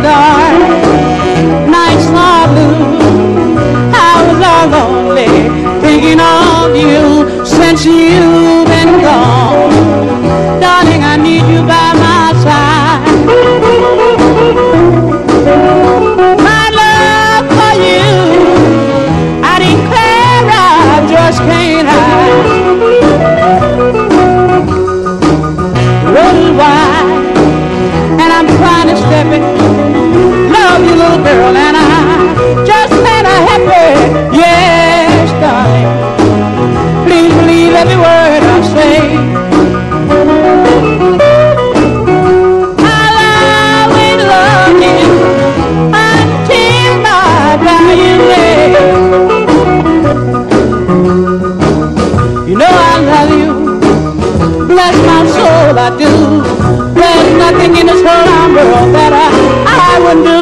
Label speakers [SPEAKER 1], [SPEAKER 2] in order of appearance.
[SPEAKER 1] dark. Nights are blue. I was all lonely, thinking of you since you've been gone. Darling, I need you by my side. My love for you, I declare I just can't hide. The road is wide, and I'm trying to step it. Love you, little girl, and I just ain't help it. Yes, darling, please believe every word I say. I'll always love you until my dying day. You know I love you, bless my soul I do. There's nothing in this whole world that I wouldn't do.